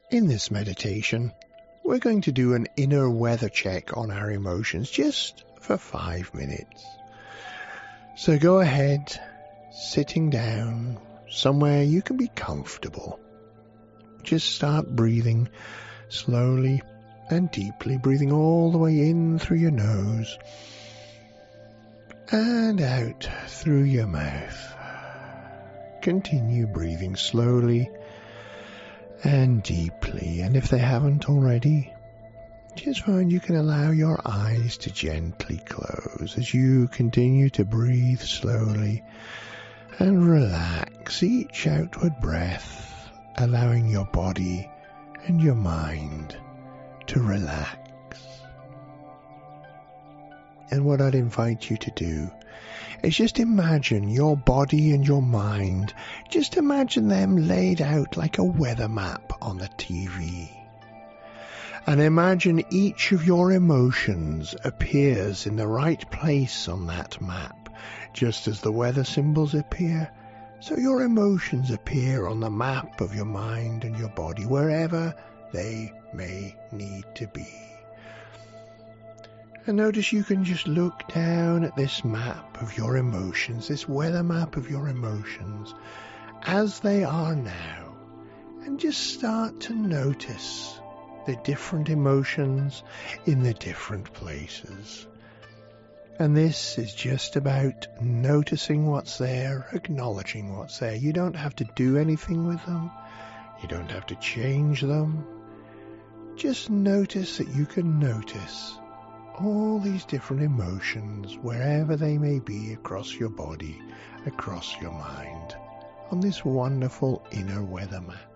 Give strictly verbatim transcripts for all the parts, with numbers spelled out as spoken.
In this meditation, we're going to do an inner weather check on our emotions just for five minutes. So go ahead, sitting down somewhere you can be comfortable. Just start breathing slowly and deeply, breathing all the way in through your nose and out through your mouth. Continue breathing slowly and deeply, and if they haven't already, just find you can allow your eyes to gently close as you continue to breathe slowly and relax each outward breath, allowing your body and your mind to relax. And what I'd invite you to do is just imagine your body and your mind, just imagine them laid out like a weather map on the T V. And imagine each of your emotions appears in the right place on that map, just as the weather symbols appear. So your emotions appear on the map of your mind and your body, wherever they may need to be. And notice you can just look down at this map of your emotions, this weather map of your emotions, as they are now, and just start to notice the different emotions in the different places. And this is just about noticing what's there, acknowledging what's there. You don't have to do anything with them. You don't have to change them. Just notice that you can notice all these different emotions wherever they may be across your body, across your mind, on this wonderful inner weather map.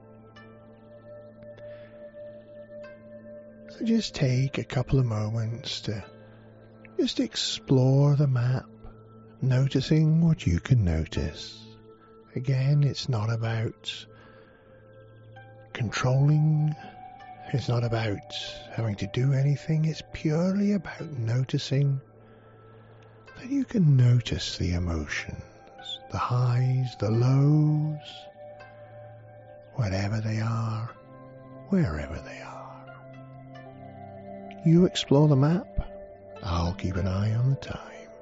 So just take a couple of moments to just explore the map, noticing what you can notice. Again, it's not about controlling. It's not about having to do anything. It's purely about noticing that you can notice the emotions, the highs, the lows, whatever they are, wherever they are. You explore the map. I'll keep an eye on the time.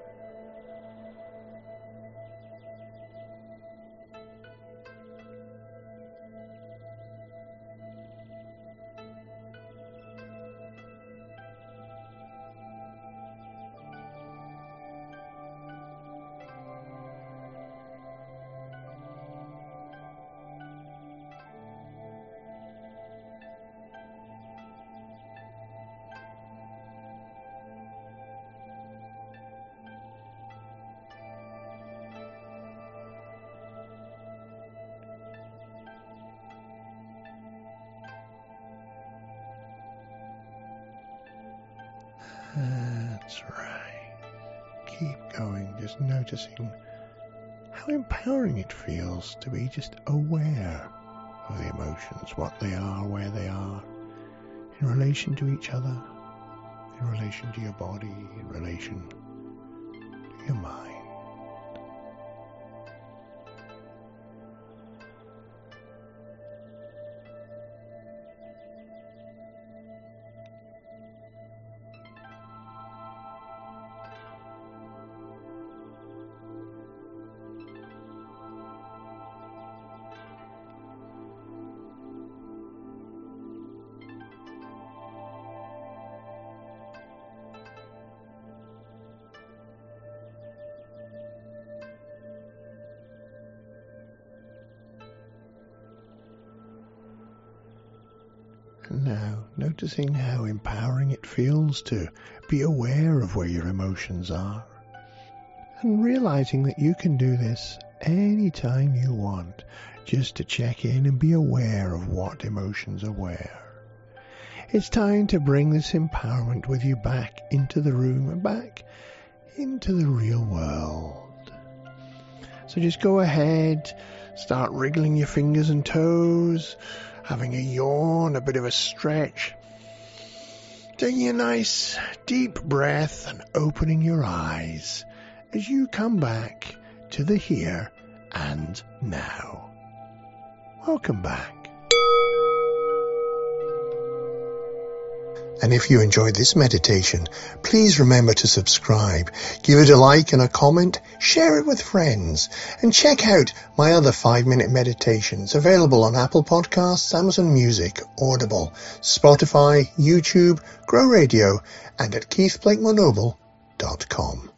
That's right. Keep going, just noticing how empowering it feels to be just aware of the emotions, what they are, where they are, in relation to each other, in relation to your body, in relation to your mind. And now, noticing how empowering it feels to be aware of where your emotions are, and realizing that you can do this anytime you want, just to check in and be aware of what emotions are where. It's time to bring this empowerment with you back into the room and back into the real world. So just go ahead, start wriggling your fingers and toes, having a yawn, a bit of a stretch, taking a nice deep breath and opening your eyes as you come back to the here and now. Welcome back. And if you enjoyed this meditation, please remember to subscribe, give it a like and a comment, share it with friends, and check out my other five-minute meditations available on Apple Podcasts, Amazon Music, Audible, Spotify, YouTube, Grow Radio, and at keith blake monoble dot com.